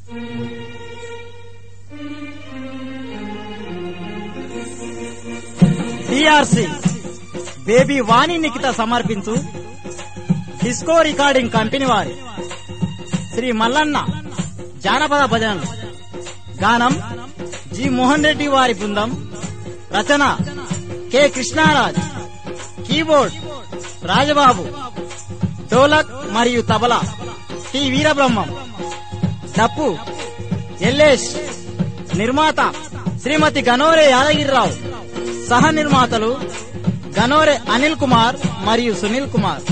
DRC baby వాణి నిఖిత సమర్పించు disco recording company వారి శ్రీ మల్లన్న జానపద భజనలు. గానం జి మోహన్ రెడ్డి వారి బృందం. రచన కె కృష్ణారాజ్. కీబోర్డ్ రాజబాబు. డోలక్ మరియు తబలా టి వీరబ్రహ్మం. డప్పు ఎల్లేష్. నిర్మాత శ్రీమతి గనోరే యాదగిరిరావు. సహ నిర్మాతలు గనోరే అనిల్ కుమార్ మరియు సునీల్ కుమార్.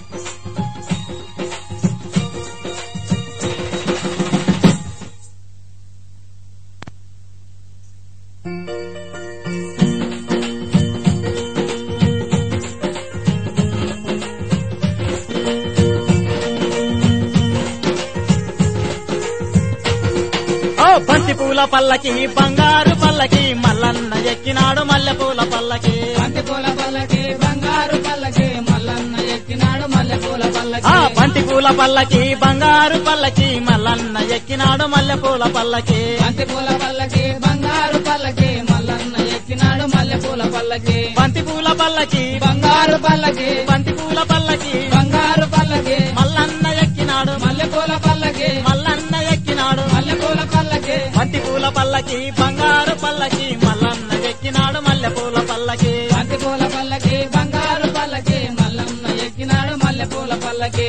బంతి పూల పల్లకి బంగారు పల్లకి మల్లన్న ఎక్కినాడు మల్లెపూల పల్లకి. బంతి పూల పల్లకి బంగారు పల్లకి మల్లన్న ఎక్కినాడు మల్లెపూల పల్లకి. బంతి పూల పల్లకి బంగారు పల్లకి మల్లన్న ఎక్కినాడు మల్లెపూల పల్లకి. బంతి పూల పల్లకి బంగారు పల్లకి మల్లన్న ఎక్కినాడు మల్లెపూల పల్లకి. బంతి పూల పల్లకి బంగారు పల్లకి బంతి పూల పల్లకి బంగారు పల్లకి మల్లన్న ఎక్కినాడు మల్లెపూల పల్లకి. మల్లన్న ఎక్కినాడు మల్లెపూల పల్లకి. బంతి పూల పల్లకి బంగారు పల్లకి మల్లన్న ఎక్కినాడు మల్లెపూల పల్లకి. బంతి పూల పల్లకి బంగారు పల్లకి మల్లన్న ఎక్కినాడు మల్లెపూల పల్లకి.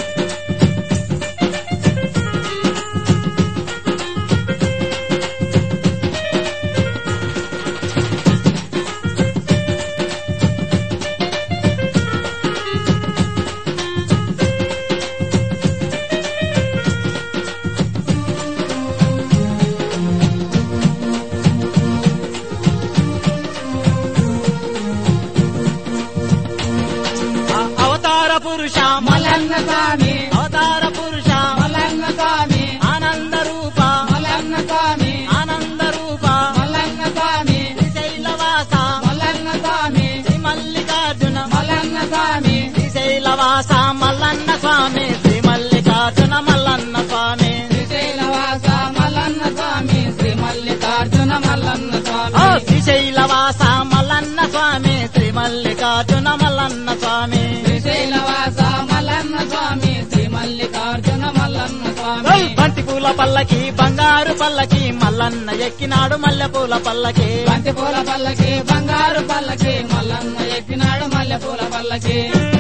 అవతార పురుష మల్లన్న స్వామి. అవతార పురుష మల్లన్న స్వామి. ఆనంద రూప మల్లన్న స్వామి. ఆనంద రూప మల్లన్న స్వామి. శ్రీశైలవాస మల్లన్న స్వామి. శ్రీ మల్లికార్జున మల్లన్న స్వామి. శ్రీశైలవాస మల్లన్న స్వామి. శ్రీ మల్లికార్జున మల్లన్న స్వామి. శ్రీశైలవాస మల్లన్న స్వామి. శ్రీ మల్లికార్జున మల్లన్న స్వామి. శ్రీశైలవాస మల్లన్న స్వామి. శ్రీ మల్లికార్జున మల్లన్న స్వామి. శ్రీశైలవాస మల్లన్న స్వామి. శ్రీ మల్లికార్జున మల్లన్న స్వామి. బంతి పూల పల్లకి బంగారు పల్లకి మల్లన్న ఎక్కినాడు మల్లెపూల పల్లకి. బంతి పూల పల్లకి బంగారు పల్లకి మల్లన్న ఎక్కినాడు మల్లెపూల పల్లకి.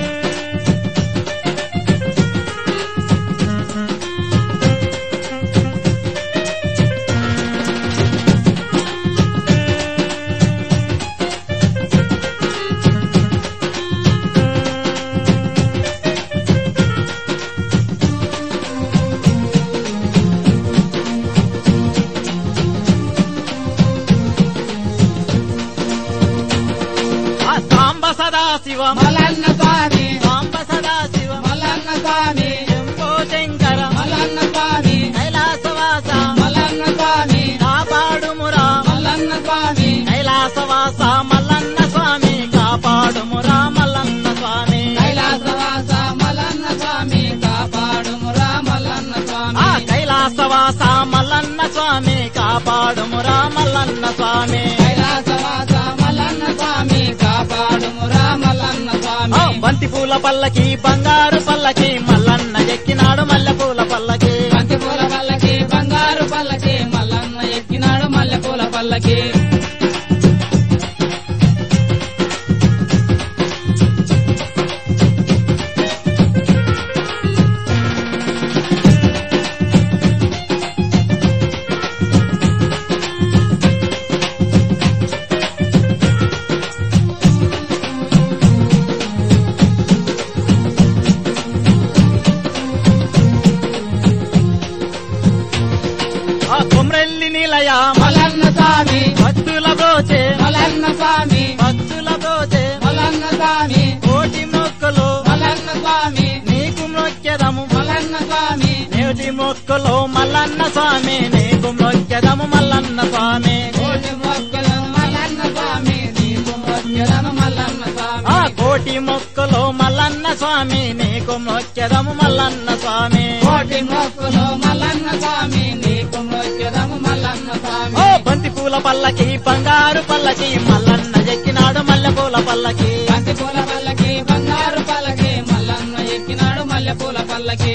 సాంబ సదాశివ మల్లన్న స్వామి. సాంబ సదాశివ మల్లన్న స్వామి. శంభో శంకర మల్లన్న స్వామి. కైలాసవాస మల్లన్న స్వామి. కాపాడుమురా మల్లన్న స్వామి. కైలాసవాస మల్లన్న స్వామి. కాపాడుమురా మల్లన్న స్వామి. కైలాసవాస మల్లన్న స్వామి. కాపాడుమురా మల్లన్న స్వామి. కైలాసవాస మల్లన్న స్వామి. కాపాడుమురా మల్లన్న స్వామి. కైలాసవాస మల్లన్న స్వామి. కాపాడుమురా మల్లన్న స్వామి. బంతి పూల పల్లకి బంగారు పల్లకి మల్లన్న ఎక్కినాడు మల్లెపూల పల్లకి. బంతి పూల పల్లకి బంగారు పల్లకి మల్లన్న ఎక్కినాడు మల్లెపూల పల్లకి. కొమ్రెల్లి నిలయ మల్లన్న స్వామి. భక్తుల బ్రోచే మల్లన్న స్వామి. భక్తుల బ్రోచే మల్లన్న స్వామి. కోటి మొక్కలు మల్లన్న స్వామి. నీకు మొక్కెదము మల్లన్న స్వామి. నేటి మొక్కలు మల్లన్న స్వామి. నీకు మొక్కెదము మల్లన్న స్వామి. కోటి మొక్కలు మల్లన్న స్వామి. నీకు మొక్కెదము మల్లన్న స్వామి. కోటి మొక్కలు మల్లన్న స్వామి. నీకు మొక్కెదము మల్లన్న స్వామి. కోటి మొక్కులు మల్లన్న స్వామి. పూల పల్లకి బంగారు పల్లకి మల్లన్న ఎక్కినాడు మల్లెపూల పల్లకి బంతి పూల పల్లకి బంగారు పల్లకి మల్లన్న ఎక్కినాడు మల్లెపూల పల్లకి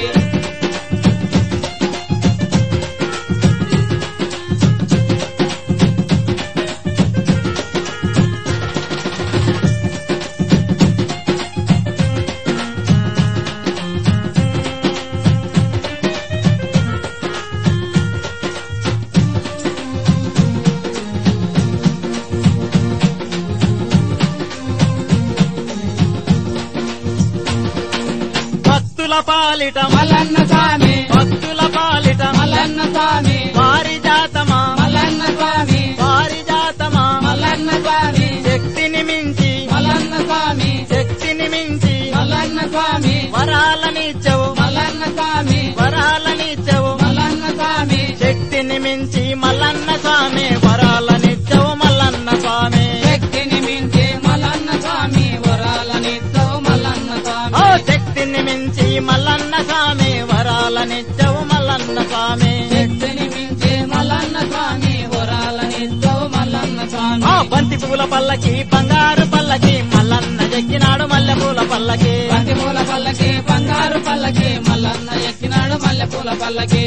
భక్తుల పాలిట మల్లన్న స్వామి భక్తుల పాలిట మల్లన్న స్వామి పారిజాతమా మల్లన్న స్వామి పారిజాతమా మల్లన్న స్వామి శక్తిని మించి మల్లన్న స్వామి శక్తిని మించి మల్లన్న స్వామి వరాలనిచ్చవు మల్లన్న స్వామి వరాలనిచ్చవు మల్లన్న స్వామి శక్తిని మించి మల్లన్న స్వామి వరాలనిచ్చవు మల్లన్న స్వామి శక్తిని మించి మల్లన్న స్వామి వరాలనిచ్చవు మల్లన్న స్వామి ఓ శక్తిని మించి మల్లన్న స్వామి వరాలనిచ్చవు మల్లన్న స్వామి శక్తిని మించి మల్లన్న స్వామి వరాలనిచ్చవు మల్లన్న స్వామి ఆ బంతి పూల పల్లకి బంగారు పల్లకి మల్లన్న ఎక్కినాడు మల్లెపూల పల్లకి బంతి పూల పల్లకి బంగారు పల్లకి మల్లన్న ఎక్కినాడు మల్లెపూల పల్లకి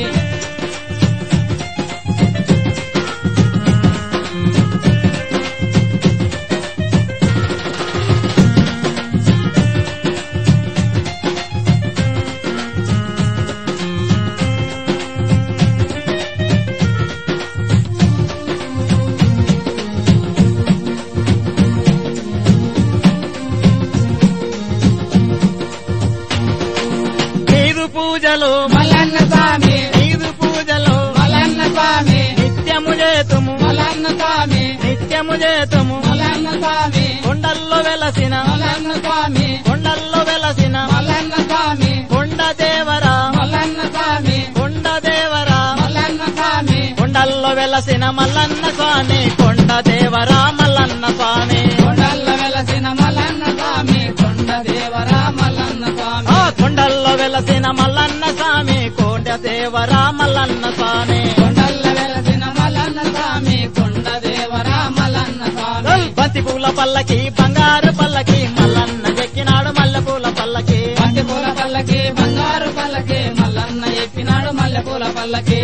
నీరు పూజలు మల్లన్న స్వామి నీరు పూజలు మల్లన్న స్వామి నిత్యము చేతుము మల్లన్న స్వామి నిత్యము చేతుము మల్లన్న స్వామి కొండల్లో వెలసిన మల్లన్న స్వామి కొండల్లో వెలసిన మల్లన్న స్వామి కొండ దేవరా మల్లన్న స్వామి కొండ దేవరా మల్లన్న స్వామి కొండల్లో వెలసిన మల్లన్న స్వామి కొండ దేవరా మల్లన్న స్వామి కొండల్లో వెలసిన మల్లన్న స్వామి కొండ దేవరా మల్లన్న స్వామి ఆ కొండల్లో వెలసిన మల్లన్న స్వామి కొండ దేవరా మల్లన్న స్వామి కొండల్లో వెలసిన మల్లన్న స్వామి కొండ దేవరా మల్లన్న స్వామి బంతి పూల పల్లకి బంగారు పల్లకి మల్లన్న ఎక్కినాడు మల్లెపూల పల్లకి బంతి పూల పల్లకి బంగారు పల్లకి మల్లన్న ఎక్కినాడు మల్లెపూల పల్లకి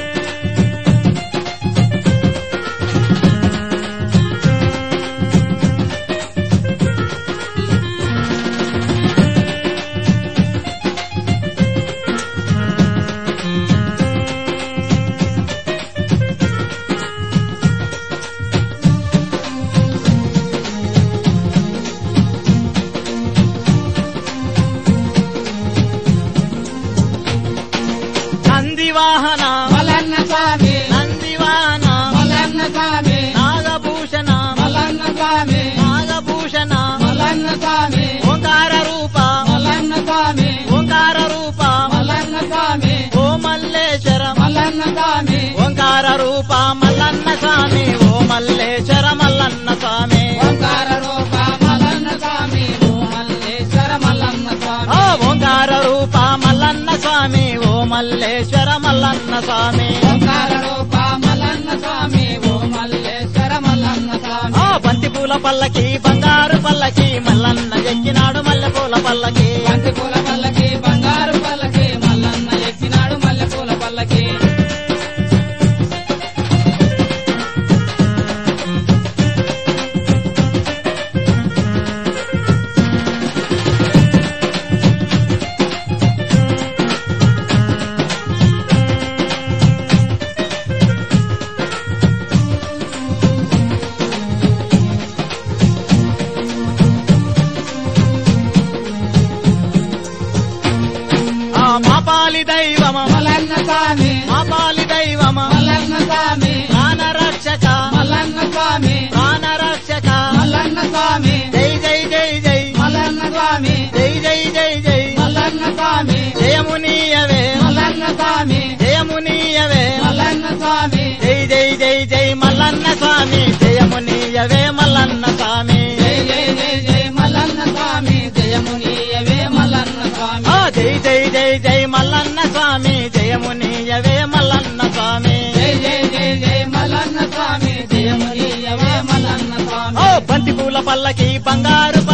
నందివాహన మల్లన్న స్వామి నందివాహన మల్లన్న స్వామి నాగభూషణ మల్లన్న స్వామి నాగభూషణ మల్లన్న స్వామి ఓంకార రూప మల్లన్న స్వామి ఓంకార రూప మల్లన్న స్వామి ఓ మల్లేశ్వర మల్లన్న స్వామి ఓంకార రూప మల్లన్న స్వామి ఓ మల్లేశ్వర మల్లన్న స్వామి ఓంకార రూప మల్లన్న స్వామి ఓ మల్లేశ్వర మల్లన్న స్వామి ఓ ఓంకార రూప మల్లన్న స్వామి ఓ మల్లేశ్వర మల్లన్న స్వామి ఓంకార రూప మల్లన్న స్వామి ఓ మల్లేశ్వర మల్లన్న స్వామి ఆ బంతి పూల పల్లకి బంగారు పల్లకి మల్లన్న ఎక్కినాడు మల్లెపూల పల్లకి బంతి పూల పల్లకి బంగారు పల్లకి మల్లన్న ఎక్కినాడు మల్లెపూల పల్లకి ఆ మాపాలి దైవమ మల్లన్న స్వామి మాపాలి దైవమ మల్లన్న స్వామి ప్రాణ రక్షక మల్లన్న స్వామి ప్రాణ రక్షక మల్లన్న స్వామి జై జై జై జై మల్లన్న స్వామి జై జై జై జై మల్లన్న స్వామి జయమునీయవే మల్లన్న స్వామి జయమునీయవే మల్లన్న స్వామి జై జై జై జై మల్లన్న స్వామి జయమునీయవే మల్లన్న స్వామి జై జై జై జై మల్లన్న స్వామి జయమునీయవే మల్లన్న స్వామి ఆ జై జై జై జై మల్లన్న స్వామి జయమునీయవే మల్లన్న స్వామి జై జై జై జై మల్లన్న స్వామి పల్లకి బంగారు